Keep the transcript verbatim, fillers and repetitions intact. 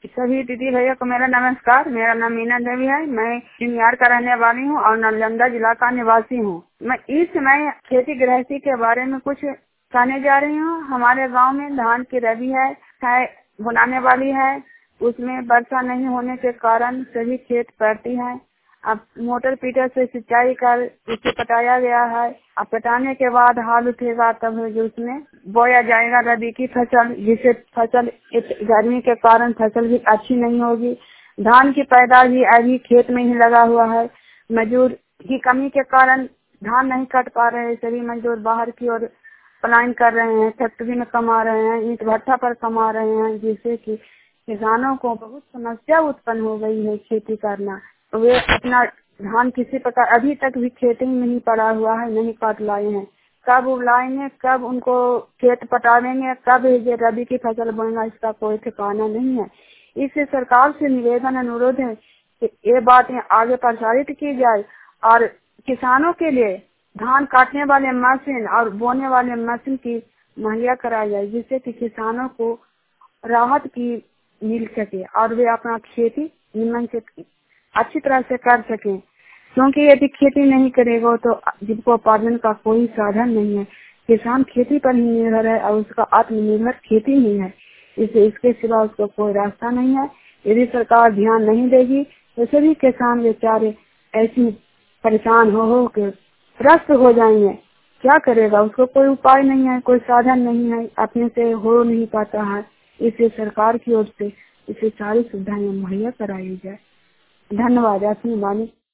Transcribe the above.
सभी दीदी भैया को मेरा नमस्कार। मेरा नाम मीना देवी है। मैं चिनियार का रहने वाली हूँ और नालंदा जिला का निवासी हूँ। मैं इस समय खेती गृहस्थी के बारे में कुछ कहने जा रही हूँ। हमारे गांव में धान की रबी है, है बुनाने वाली है। उसमें वर्षा नहीं होने के कारण सभी खेत पड़ती है। अब मोटर पीटर से सिंचाई कर उसे पटाया गया है। अब पटाने के बाद हाल उठेगा तब जो उसमें बोया जाएगा रबी की फसल, जिससे फसल गर्मी के कारण फसल भी अच्छी नहीं होगी। धान की पैदावार भी अभी खेत में ही लगा हुआ है। मजदूर की कमी के कारण धान नहीं कट पा रहे हैं। सभी मजदूर बाहर की ओर पलायन कर रहे हैं, फैक्ट्री में कमा रहे हैं, ईंट भट्ठा पर कमा रहे हैं, जिससे कि किसानों को बहुत समस्या उत्पन्न हो गई है खेती करना। वे अपना धान किसी प्रकार अभी तक भी खेती में नहीं पड़ा हुआ है, नहीं काट लाए हैं। कब उगलाएंगे, कब उनको खेत पटावेंगे, कब ये रबी की फसल बोएंगे, इसका कोई ठिकाना नहीं है। इससे सरकार से निवेदन अनुरोध है कि ये बातें आगे प्रसारित की जाए और किसानों के लिए धान काटने वाले मशीन और बोने वाले मशीन की मुहैया कराई जाए, जिससे कि किसानों को राहत की मिल सके और वे अपना खेती निमन से अच्छी तरह से कर सकें। क्योंकि यदि खेती नहीं करेगा तो जिनको उपार्जन का कोई साधन नहीं है। किसान खेती पर ही निर्भर है और उसका आत्मनिर्भर खेती ही है। इसे इसके सिवा उसको कोई रास्ता नहीं है। यदि सरकार ध्यान नहीं देगी तो सभी किसान बेचारे ऐसी परेशान हो हो के त्रस्त हो जाएंगे। क्या करेगा, उसको कोई उपाय नहीं है, कोई साधन नहीं है, अपने से हो नहीं पाता है। इसे सरकार की ओर से इसे सारी सुविधाएं मुहैया कराई जाए। धन्यवाद। अपनी वाणी।